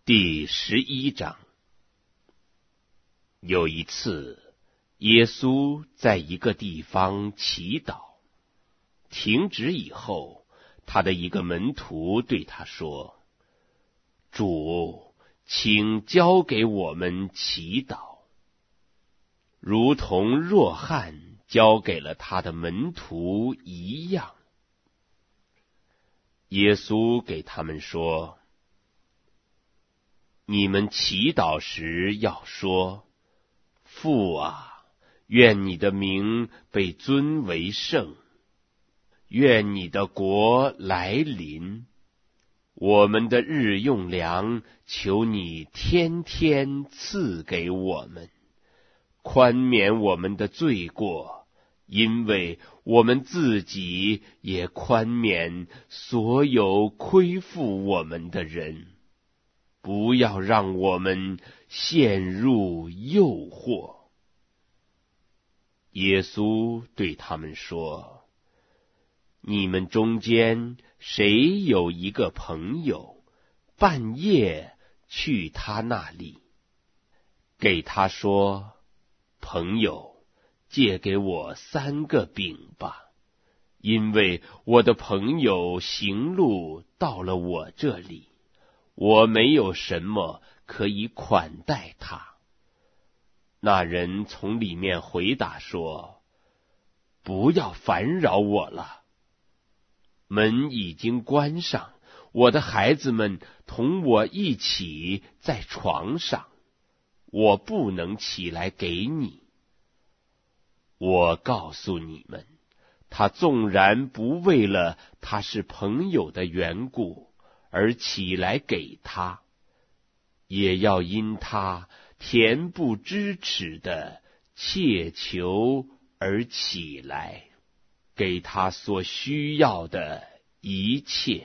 第11章。有一次，耶稣在一个地方祈祷，停止以后，他的一个门徒对他说：“主，请教给我们祈祷。”如同若翰教给了他的门徒一样。耶稣给他们说：“你们祈祷时要说，父啊，愿你的名被尊为圣，愿你的国来临。我们的日用粮，求你天天赐给我们，宽免我们的罪过，因为我们自己也宽免所有亏负我们的人。不要让我们陷入诱惑。”耶稣对他们说：“你们中间谁有一个朋友，半夜去他那里，给他说：朋友，借给我3个饼吧，因为我的朋友行路到了我这里，我没有什么可以款待他。”那人从里面回答说：“不要烦扰我了，门已经关上，我的孩子们同我一起在床上，我不能起来给你。我告诉你们，他纵然不为了他是朋友的缘故而起来给他，也要因他恬不知耻的切求而起来，给他所需要的一切。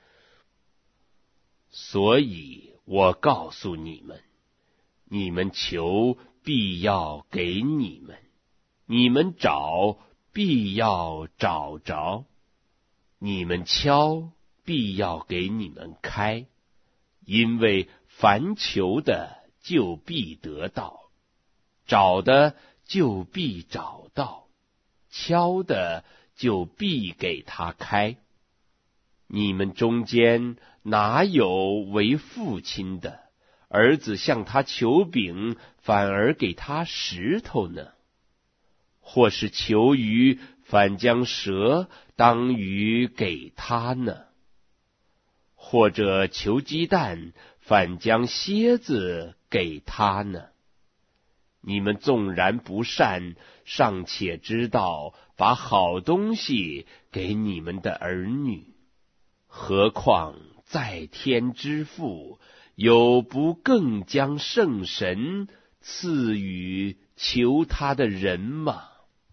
所以我告诉你们，你们求，必要给你们；你们找，必要找着；你们敲，必要给你们开。因为凡求的，就必得到；找的，就必找到；敲的，就必给他开。你们中间哪有为父亲的，儿子向他求饼，反而给他石头呢？或是求鱼，反将蛇当鱼给他呢？或者求鸡蛋，反将蝎子给他呢？你们纵然不善，尚且知道把好东西给你们的儿女，何况在天之父，有不更将圣神赐予求他的人吗？”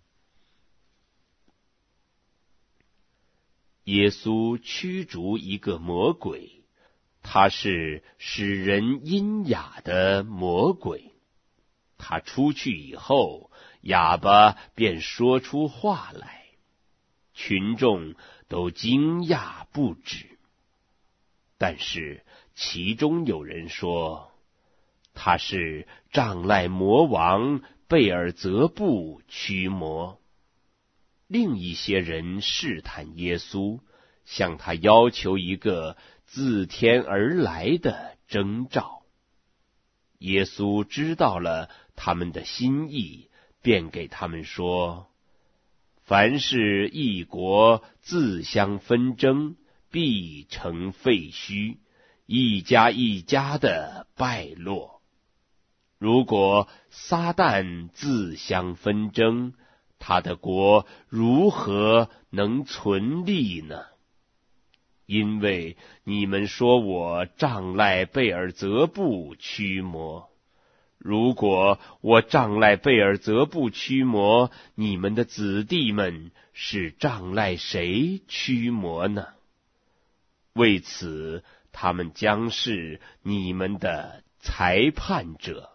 耶稣驱逐一个魔鬼，他是使人阴哑的魔鬼。他出去以后，哑巴便说出话来，群众都惊讶不止。但是其中有人说，他是障碍魔王贝尔泽布驱魔。另一些人试探耶稣，向他要求一个自天而来的征兆。耶稣知道了他们的心意，便给他们说：“凡是一国自相纷争，必成废墟，一家一家的败落。如果撒旦自相纷争，他的国如何能存立呢？因为你们说我仗赖贝尔泽布驱魔。如果我仗赖贝尔泽布驱魔，你们的子弟们是仗赖谁驱魔呢？为此，他们将是你们的裁判者。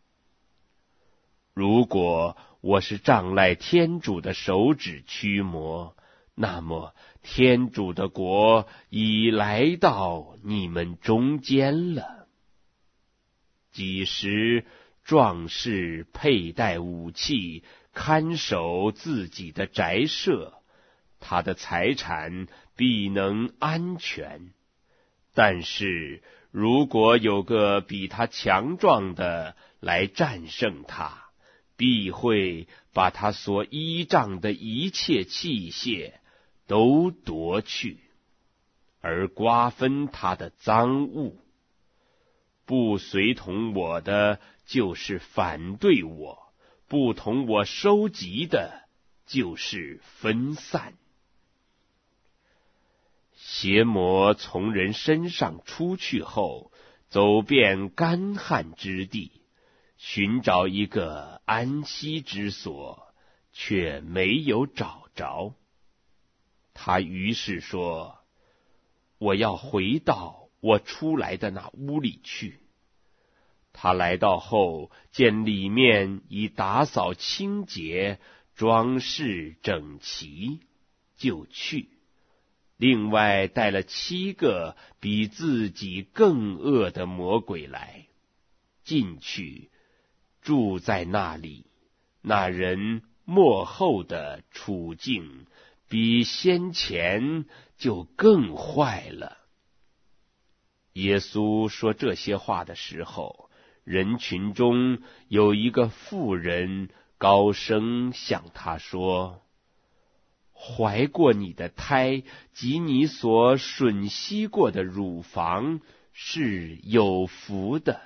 如果我是仗赖天主的手指驱魔，那么天主的国已来到你们中间了。 几时壮士佩戴武器，看守自己的宅舍，他的财产必能安全。但是如果有个比他强壮的来战胜他，必会把他所依仗的一切器械都夺去，而瓜分他的赃物。不随同我的，就是反对我；不同我收集的，就是分散。邪魔从人身上出去后，走遍干旱之地，寻找一个安息之所，却没有找着。他于是说：我要回到我出来的那屋里去。他来到后，见里面已打扫清洁，装饰整齐，就去。另外带了7个比自己更恶的魔鬼来，进去住在那里。那人末后的处境比先前就更坏了。耶稣说这些话的时候，人群中有一个妇人高声向他说：怀过你的胎及你所吮吸过的乳房是有福的。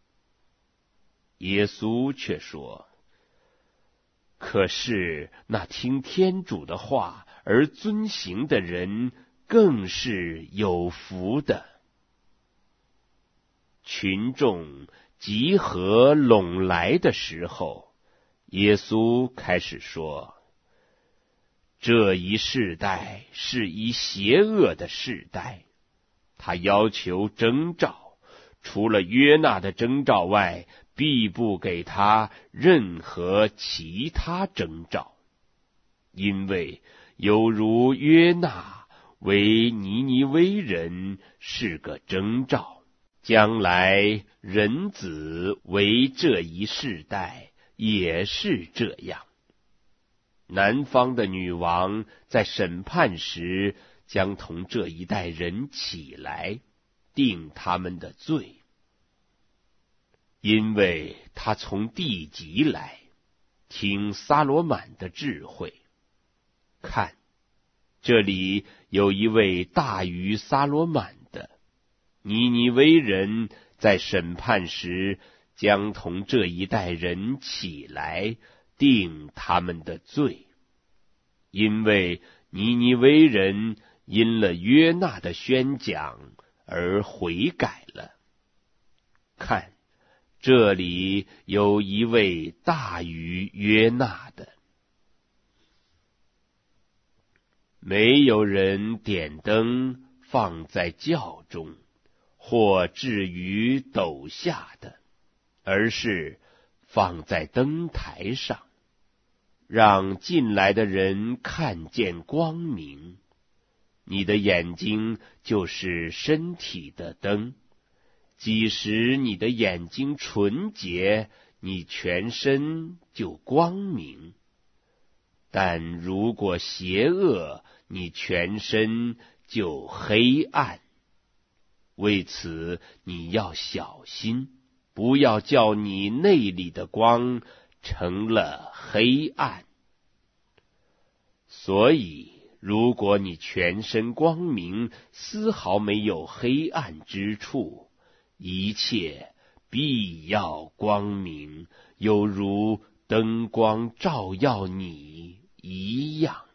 耶稣却说：可是那听天主的话而遵行的人更是有福的。群众集合拢来的时候，耶稣开始说：这一世代是一邪恶的世代，他要求征兆，除了约纳的征兆外，必不给他任何其他征兆，因为犹如约纳为尼尼微人是个征兆，将来人子为这一世代也是这样。南方的女王在审判时，将同这一代人起来，定他们的罪，因为他从地极来，听撒罗满的智慧。看，这里有一位大于撒罗满的。尼尼微人在审判时，将同这一代人起来，定他们的罪，因为尼尼微人因了约纳的宣讲而悔改了。看，这里有一位大于约纳的。没有人点灯放在轿中，或置于斗下的，而是放在灯台上，让进来的人看见光明。你的眼睛就是身体的灯，即使你的眼睛纯洁，你全身就光明；但如果邪恶，你全身就黑暗。为此你要小心，不要叫你内里的光成了黑暗。所以如果你全身光明，丝毫没有黑暗之处，一切必要光明，有如灯光照耀你一样。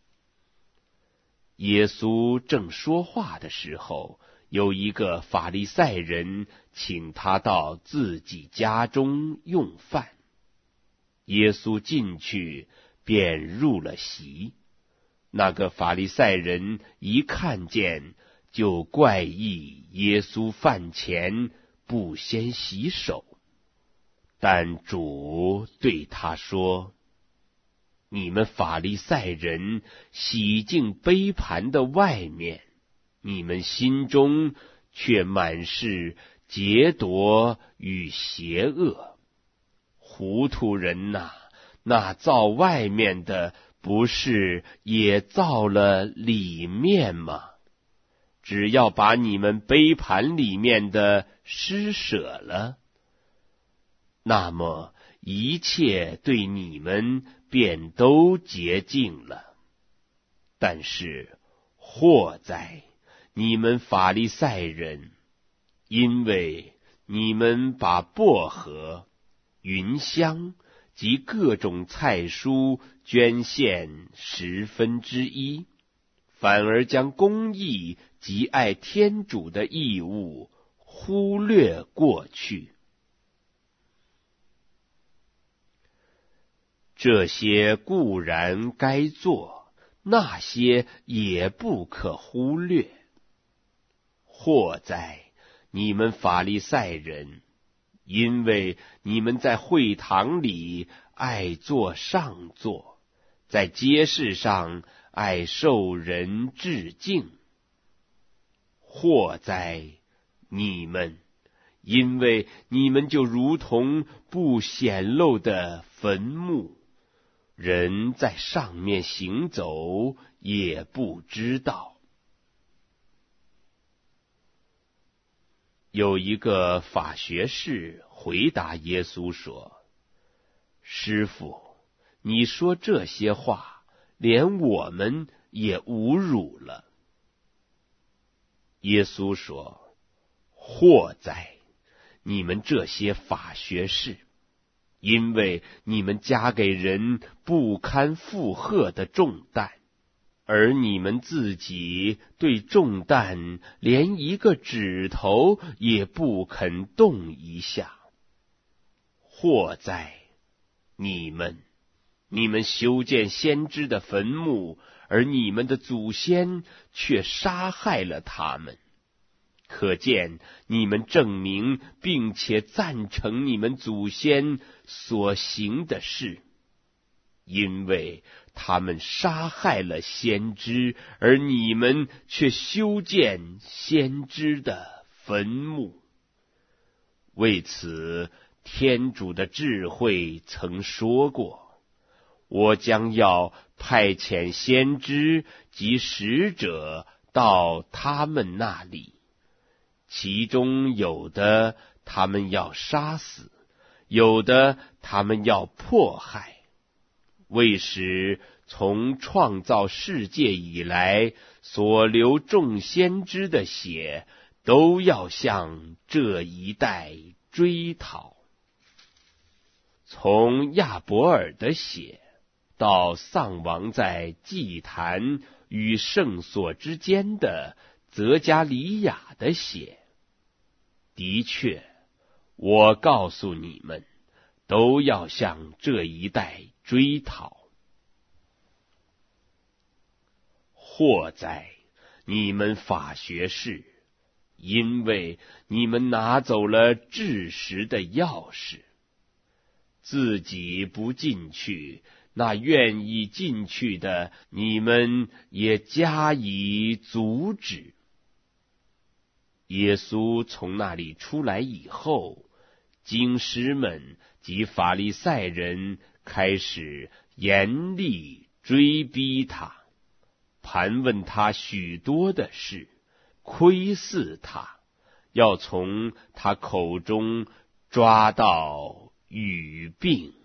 耶稣正说话的时候，有一个法利赛人请他到自己家中用饭。耶稣进去，便入了席。那个法利赛人一看见，就怪异耶稣饭前不先洗手。但主对他说：你们法利赛人洗净杯盘的外面，你们心中却满是劫夺与邪恶。糊涂人呐，那造外面的，不是也造了里面吗？只要把你们杯盘里面的施舍了，那么一切对你们便都洁净了。但是祸哉，你们法利赛人，因为你们把薄荷、芸香及各种菜蔬捐献1/10，反而将公义及爱天主的义务忽略过去。这些固然该做，那些也不可忽略。祸哉，你们法利赛人，因为你们在会堂里爱坐上座，在街市上爱受人致敬。祸哉，你们，因为你们就如同不显露的坟墓，人在上面行走也不知道。有一个法学士回答耶稣说：师父，你说这些话，连我们也侮辱了。耶稣说：祸哉，你们这些法学士，因为你们加给人不堪负荷的重担，而你们自己对重担连一个指头也不肯动一下。祸哉，你们修建先知的坟墓，而你们的祖先却杀害了他们。可见你们证明并且赞成你们祖先所行的事，因为他们杀害了先知，而你们却修建先知的坟墓。为此，天主的智慧曾说过：我将要派遣先知及使者到他们那里，其中有的他们要杀死，有的他们要迫害，为使从创造世界以来所流众先知的血都要向这一代追讨。从亚伯尔的血到丧亡在祭坛与圣所之间的泽加利亚的血，的确，我告诉你们，都要向这一代追讨。祸哉，你们法学士，因为你们拿走了治食的钥匙，自己不进去，那愿意进去的，你们也加以阻止。耶稣从那里出来以后，经师们及法利赛人开始严厉追逼他，盘问他许多的事，窥伺他，要从他口中抓到语病。